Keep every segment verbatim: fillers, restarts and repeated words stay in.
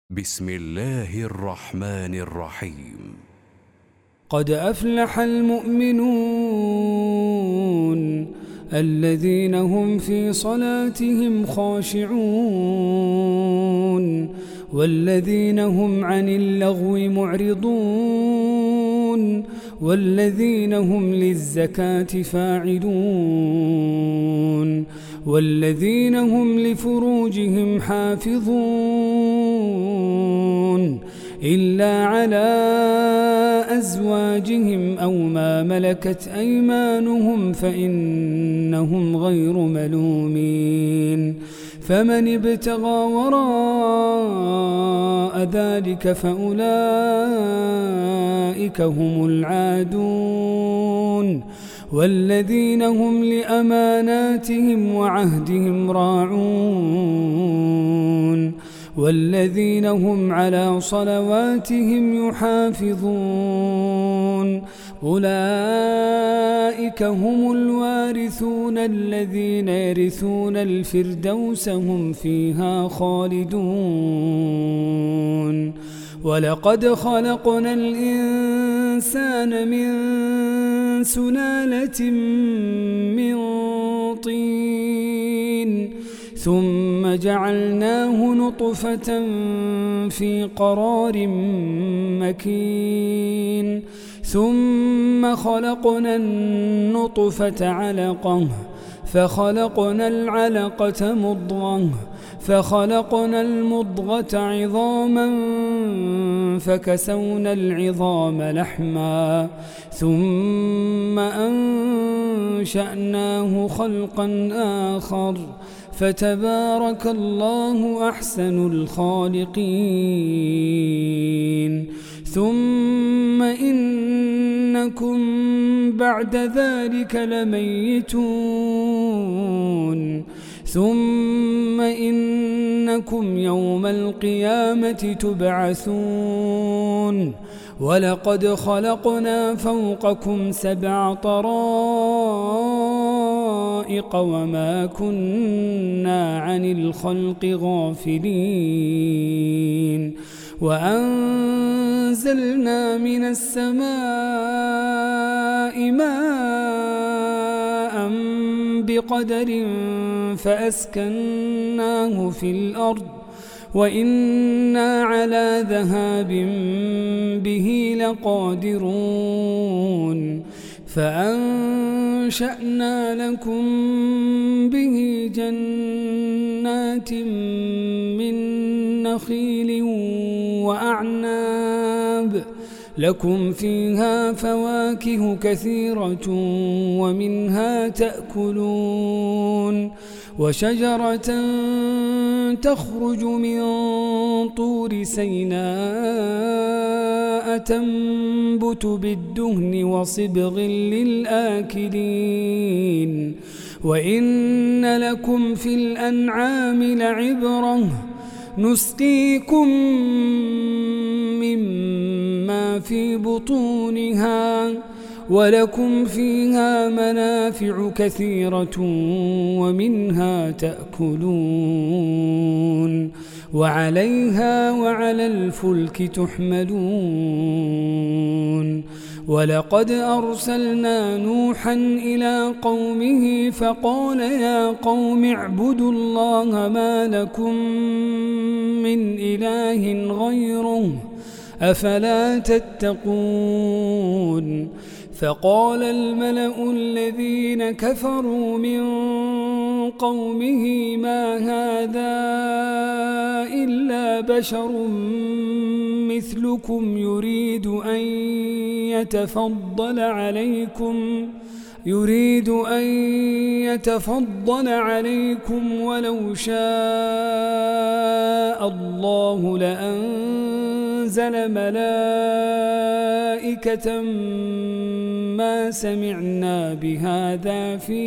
بسم الله الرحمن الرحيم. قد أفلح المؤمنون الذين هم في صلاتهم خاشعون والذين هم عن اللغو معرضون والذين هم للزكاة فاعلون والذين هم لفروجهم حافظون إلا على أزواجهم أو ما ملكت أيمانهم فإنهم غير ملومين فمن ابتغى وراء ذلك فأولئك هم العادون والذين هم لأماناتهم وعهدهم راعون والذين هم على صلواتهم يحافظون أولئك هم الوارثون الذين يرثون الفردوس هم فيها خالدون ولقد خلقنا الإنسان من سلالة من طين ثم جعلناه نطفة في قرار مكين ثم خلقنا النطفة علقة فخلقنا العلقة مضغة فخلقنا المضغة عظاما فكسونا العظام لحما ثم أنشأناه خلقا آخر فتبارك الله أحسن الخالقين ثم إنكم بعد ذلك لميتون ثم إنكم يوم القيامة تبعثون ولقد خلقنا فوقكم سبع طرائق وما كنا عن الخلق غافلين وأنزلنا من السماء ماء بقدر فأسكناه في الأرض وإنا على ذهاب به لقادرون فأنشأنا لكم به جنات من نخيل وأعناب لكم فيها فواكه كثيرة ومنها تأكلون وشجرة تخرج من طور سيناء تنبت بالدهن وصبغ للآكلين وإن لكم في الأنعام لعبرة نسقيكم مما في بطونها ولكم فيها منافع كثيرة ومنها تأكلون وعليها وعلى الفلك تحملون ولقد أرسلنا نوحا إلى قومه فقال يا قوم اعبدوا الله ما لكم من إله غيره أفلا تتقون فقال الملأ الذين كفروا من قومه ما هذا إلا بشر مثلكم يريد أن يتفضل عليكم يريد أن يتفضل عليكم ولو شاء الله لأنزل ملائكة ما سمعنا بهذا في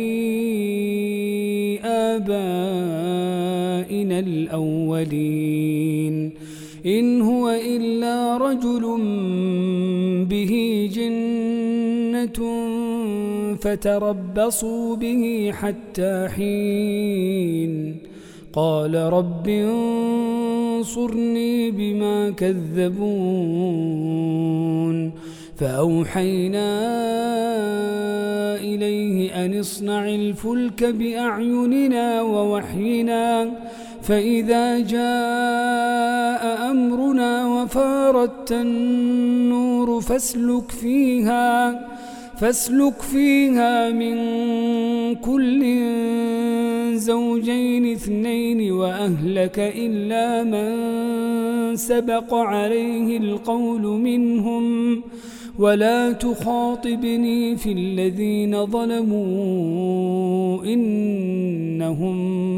آبائنا الأولين إن هو إلا رجل به جنة فتربصوا به حتى حين قال رب انصرني بما كذبون فأوحينا إليه أن اصنع الفلك بأعيننا ووحينا فإذا جاء أمرنا وفارت النور فاسلك فيها فاسلك فيها من كل زوجين اثنين وأهلك إلا من سبق عليه القول منهم ولا تخاطبني في الذين ظلموا إنهم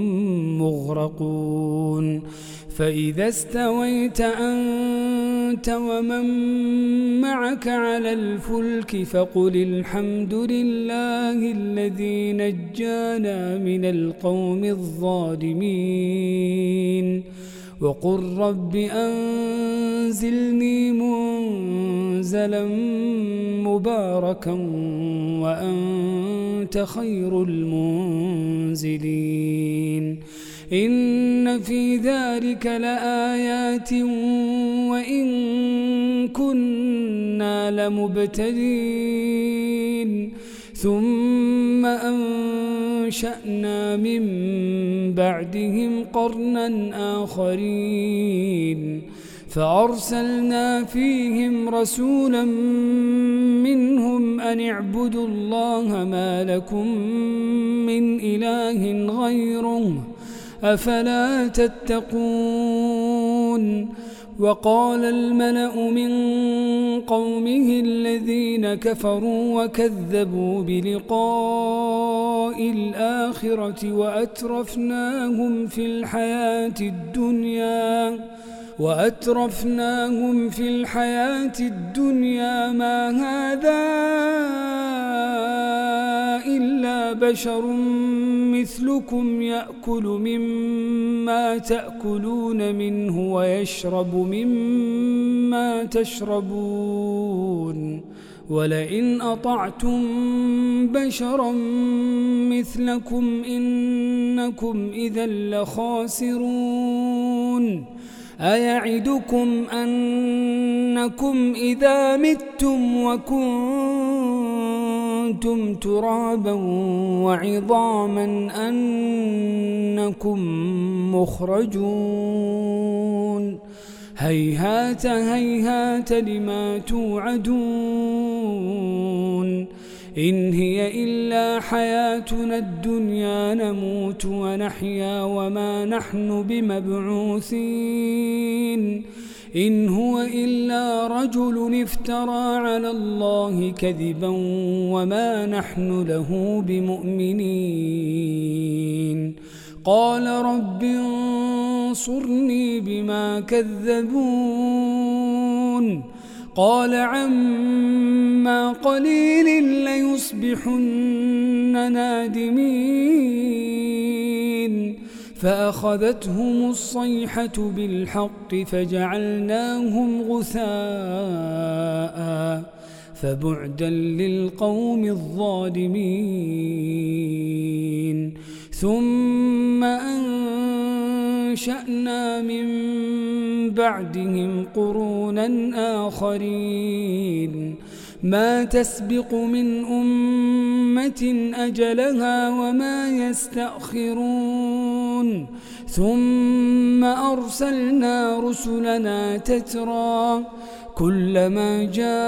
مغرقون فإذا استويت أنت ومن معك على الفلك فقل الحمد لله الذي نجانا من القوم الظالمين وقل رب أنزلني منزلا مباركا وأنت خير المنزلين إن في ذلك لآيات وإن كنا لمبتلين ثم أنشأنا من بعدهم قرنا آخرين فأرسلنا فيهم رسولا منهم أن اعبدوا الله ما لكم من إله غيره أفلا تتقون وقال الملأ من قومه الذين كفروا وكذبوا بلقاء الآخرة وأترفناهم في الحياة الدنيا وأترفناهم في الحياة الدنيا ما هذا إلا بشر مثلكم يأكل مما تأكلون منه ويشرب مما تشربون ولئن أطعتم بشرا مثلكم إنكم إذا لخاسرون أيعدكم أنكم إذا متم وكنتم ترابا وعظاما أنكم مخرجون هيهات هيهات لما توعدون إن هي إلا حياتنا الدنيا نموت ونحيا وما نحن بمبعوثين إن هو إلا رجل افترى على الله كذبا وما نحن له بمؤمنين قال رب انصرني بما كذبون قال عما قليل ليصبحن نادمين فأخذتهم الصيحة بالحق فجعلناهم غثاء فبعدا للقوم الظالمين ثم أنشأنا من بعدهم قرونا آخرين ما تسبق من أمة أجلها وما يستأخرون ثم أرسلنا رسلنا تترى كلما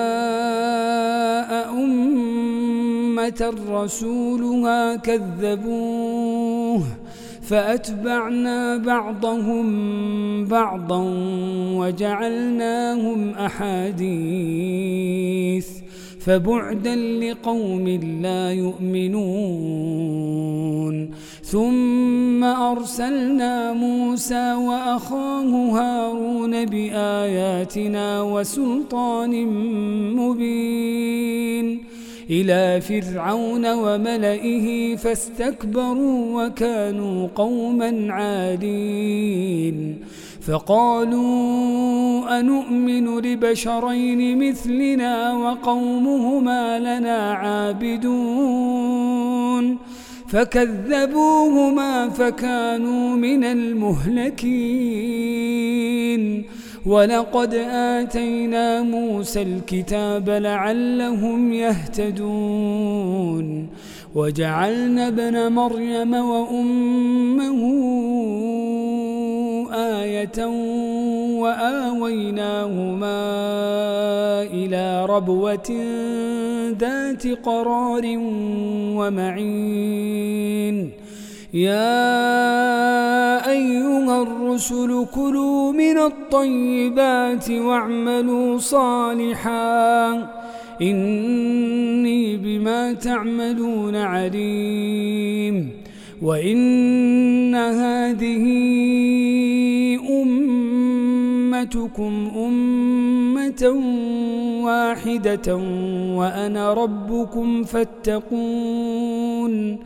جاء أمة رسولها كذبوه فأتبعنا بعضهم بعضا وجعلناهم أحاديث فبعدا لقوم لا يؤمنون ثم أرسلنا موسى وأخاه هارون بآياتنا وسلطان مبين إلى فرعون وملئه فاستكبروا وكانوا قوما عادين فقالوا أنؤمن لبشرين مثلنا وقومهما لنا عابدون فكذبوهما فكانوا من المهلكين ولقد آتينا موسى الكتاب لعلهم يهتدون وجعلنا ابن مريم وأمه آية وآويناهما إلى ربوة ذات قرار ومعين يا أيها الرسل كلوا من الطيبات واعملوا صالحا إني بما تعملون عليم وإن هذه أمتكم أمة واحدة وأنا ربكم فاتقون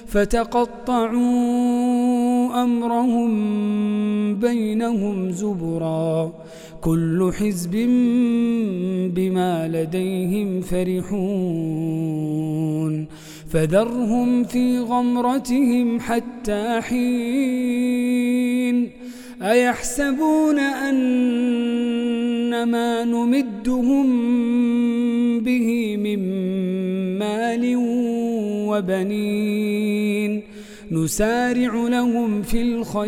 فتقطعوا أمرهم بينهم زبرا كل حزب بما لديهم فرحون فذرهم في غمرتهم حتى حين أيحسبون أن ما نمدهم به من مال وبنين نسارع لهم في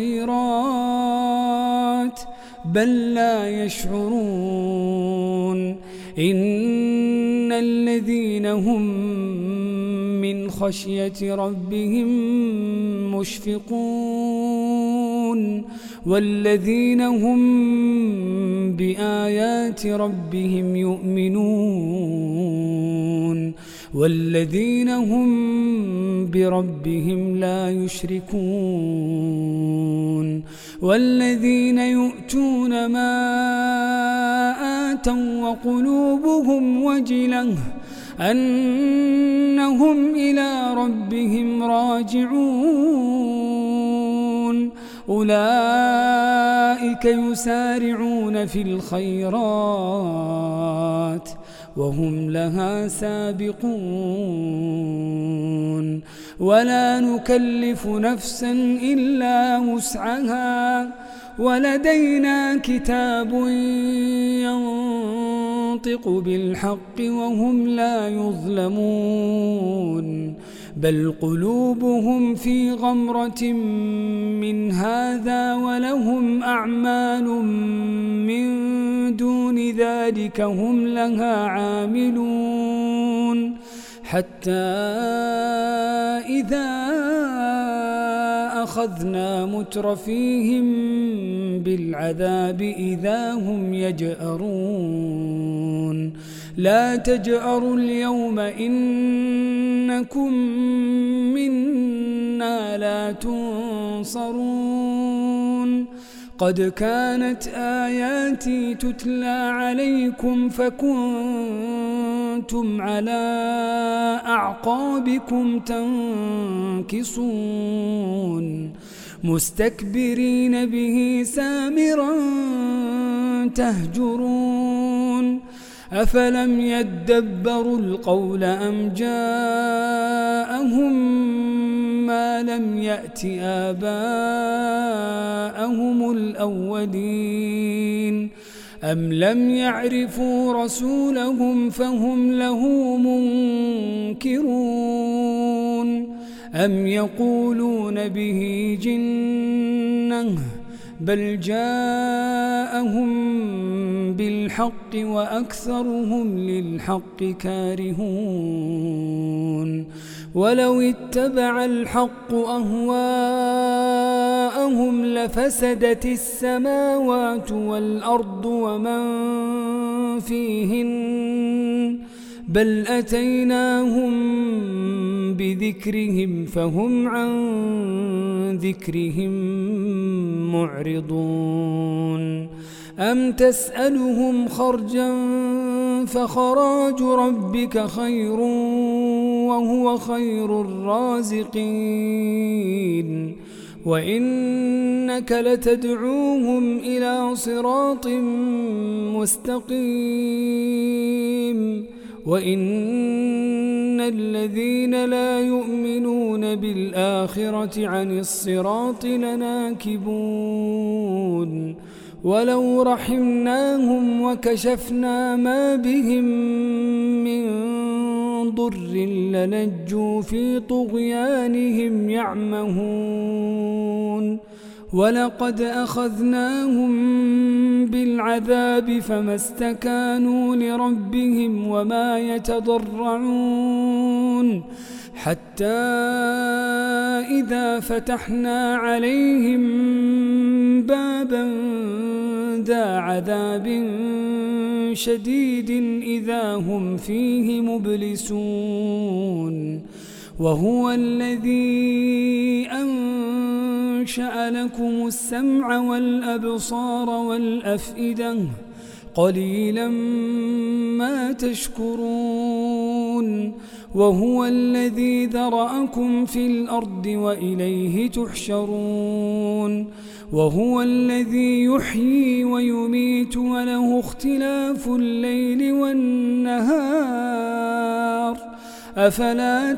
الخيرات بل لا يشعرون إن الذين هم من خشية ربهم مشفقون والذين هم بآيات ربهم يؤمنون والذين هم بربهم لا يشركون والذين يؤتون ما آتوا وقلوبهم وجلة أنهم إلى ربهم راجعون أولئك يسارعون في الخيرات وهم لها سابقون ولا نكلف نفسا إلا وسعها ولدينا كتاب ينطق بالحق وهم لا يظلمون بل قلوبهم في غمرة من هذا ولهم أعمال من دون ذلك هم لها عاملون حتى إذا أخذنا مترفيهم بالعذاب إذا هم يجأرون لا تجأروا اليوم إنكم منا لا تنصرون قد كانت آياتي تتلى عليكم فكنتم على أعقابكم تنكصون مستكبرين به سامرا تهجرون أفلم يدبروا القول أم جاءهم ما لم يأت آباءهم الأولين أم لم يعرفوا رسولهم فهم له منكرون أم يقولون به جنة بل جاءهم بالحق وأكثرهم للحق كارهون ولو اتبع الحق أهواءهم لفسدت السماوات والأرض ومن فيهن بل أتيناهم بذكرهم فهم عن ذكرهم معرضون أم تسألهم خرجا فخراج ربك خير وهو خير الرازقين وإنك لتدعوهم إلى صراط مستقيم وإن الذين لا يؤمنون بالآخرة عن الصراط لناكبون ولو رحمناهم وكشفنا ما بهم من ضر لنجوا في طغيانهم يعمهون ولقد أخذناهم بالعذاب فما استكانوا لربهم وما يتضرعون حتى إذا فتحنا عليهم بابا ذا عذاب شديد إذا هم فيه مبلسون وهو الذي أنشأ لكم السمع والأبصار والأفئدة قليلا ما تشكرون وهو الذي ذرأكم في الأرض وإليه تحشرون وهو الذي يحيي ويميت وله اختلاف الليل والنهار أفلا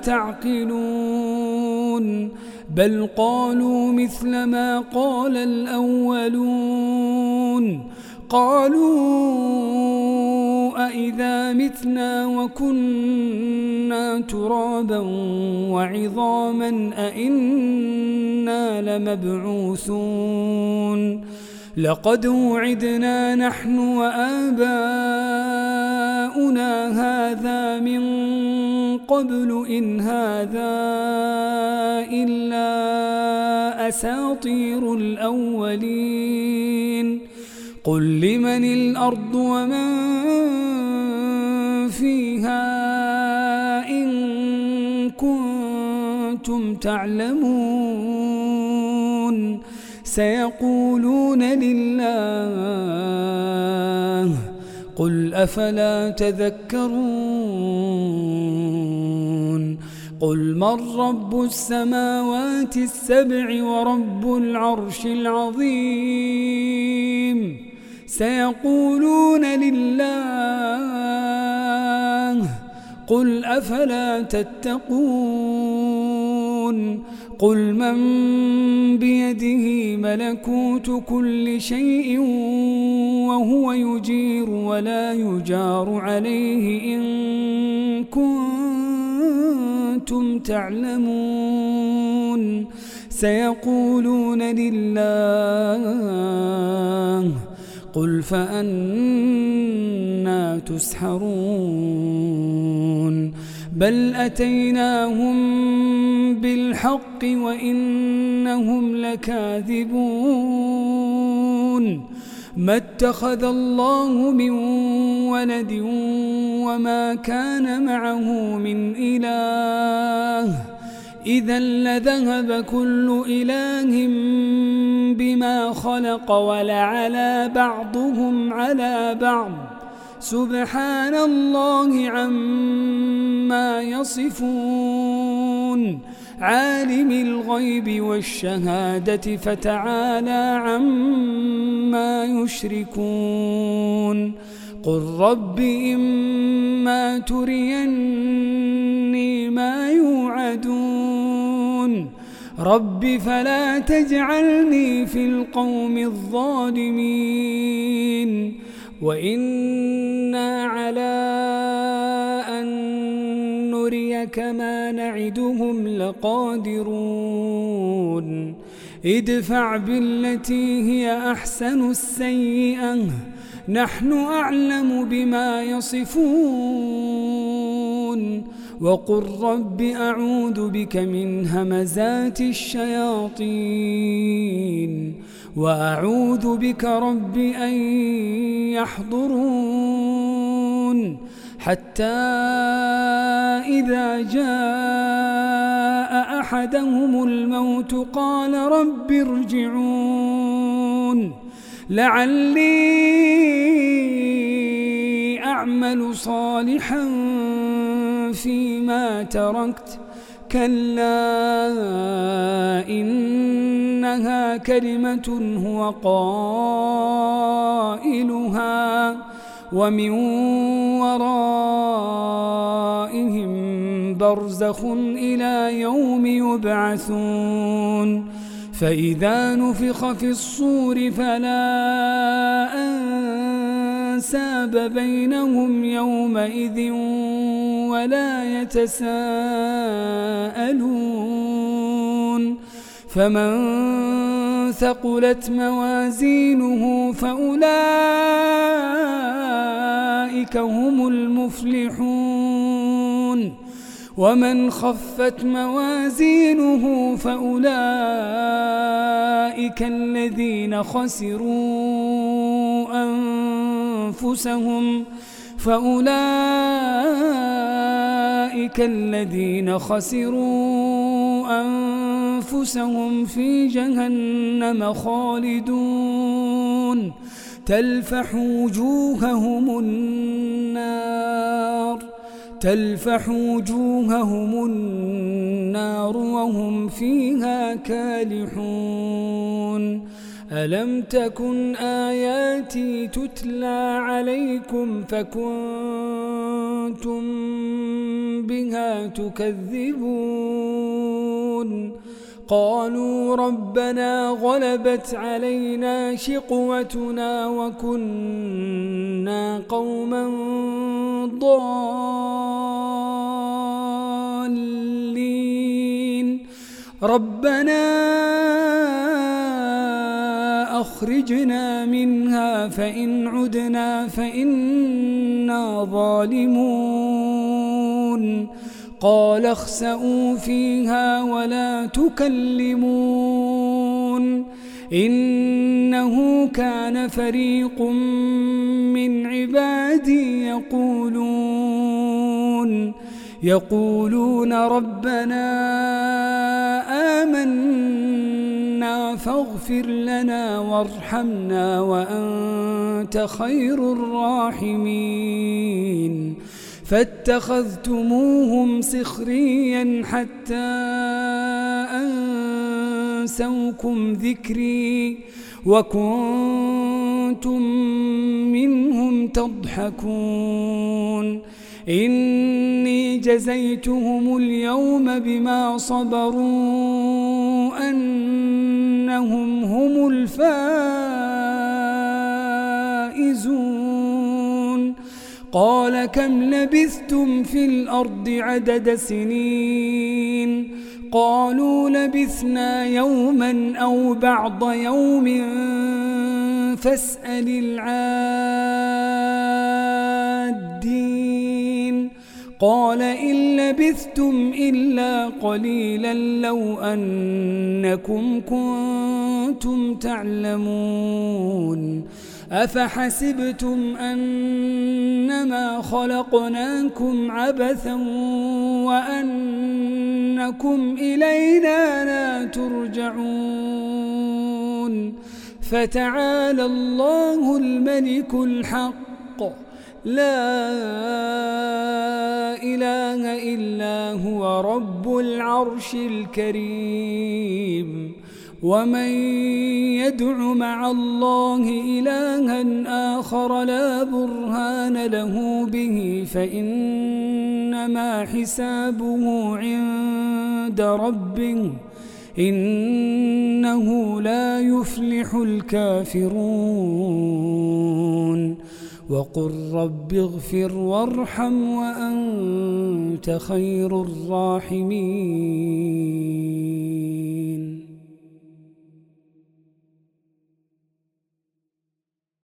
تعقلون بل قالوا مثل ما قال الأولون قالوا أإذا متنا وكنا ترابا وعظاما أإنا لمبعوثون لقد وعدنا نحن وآباؤنا هذا من قبل إن هذا إلا أساطير الأولين قل لمن الأرض ومن فيها إن كنتم تعلمون سيقولون لله قل أفلا تذكرون قل من رب السماوات السبع ورب العرش العظيم سيقولون لله قل أفلا تتقون قل من بيده ملكوت كل شيء وهو يجير ولا يجار عليه إن كنتم تعلمون سيقولون لله قل فأنا تسحرون بل أتيناهم بالحق وإنهم لكاذبون ما اتخذ الله من ولد وما كان معه من إله إذا لذهب كل إله بما خلق ولعلى بعضهم على بعض سبحان الله عما يصفون عالم الغيب والشهادة فتعالى عما يشركون قل رب إما تريني ما يوعدون رب فلا تجعلني في القوم الظالمين وإنا على أن نريك ما نعدهم لقادرون ادفع بالتي هي أحسن السيئة نحن أعلم بما يصفون وقل رب أعوذ بك من همزات الشياطين وأعوذ بك رب أن يحضرون حتى إذا جاء أحدهم الموت قال رب ارجعون لعلي أعمل صالحا فيما تركت كلا إنها كلمة هو قائلها ومن ورائهم برزخ إلى يوم يبعثون فإذا نفخ في الصور فلا أنساب بينهم يومئذ ولا يتساءلون فمن ثقلت موازينه فأولئك هم المفلحون ومن خفت موازينه فأولئك الذين خسروا أنفسهم فأولئك الذين خسروا أنفسهم في جهنم خالدون تلفح وجوههم النار تلفح وجوههم النار وهم فيها كالحون ألم تكن آياتي تتلى عليكم فكنتم بها تكذبون قالوا ربنا غلبت علينا شقوتنا وكنا قوما ضالين ربنا أخرجنا منها فإن عدنا فإنا ظالمون قال اخسئوا فيها ولا تكلمون إنه كان فريق من عبادي يقولون يقولون ربنا آمنا فاغفر لنا وارحمنا وأنت خير الراحمين فاتخذتموهم سخريا حتى أنسوكم ذكري وكنتم منهم تضحكون إني جزيتهم اليوم بما صبروا أنهم هم الفائزون قال كم لبثتم في الأرض عدد سنين قالوا لبثنا يوما أو بعض يوم فاسأل العادين قال إن لبثتم إلا قليلا لو أنكم كنتم تعلمون أفحسبتم أنما خلقناكم عبثا وأنكم إلينا لا ترجعون فتعالى الله الملك الحق لا إله إلا هو رب العرش الكريم ومن يدع مع الله إلها آخر لا برهان له به فإنما حسابه عند ربه إنه لا يفلح الكافرون وقل رب اغفر وارحم وأنت خير الراحمين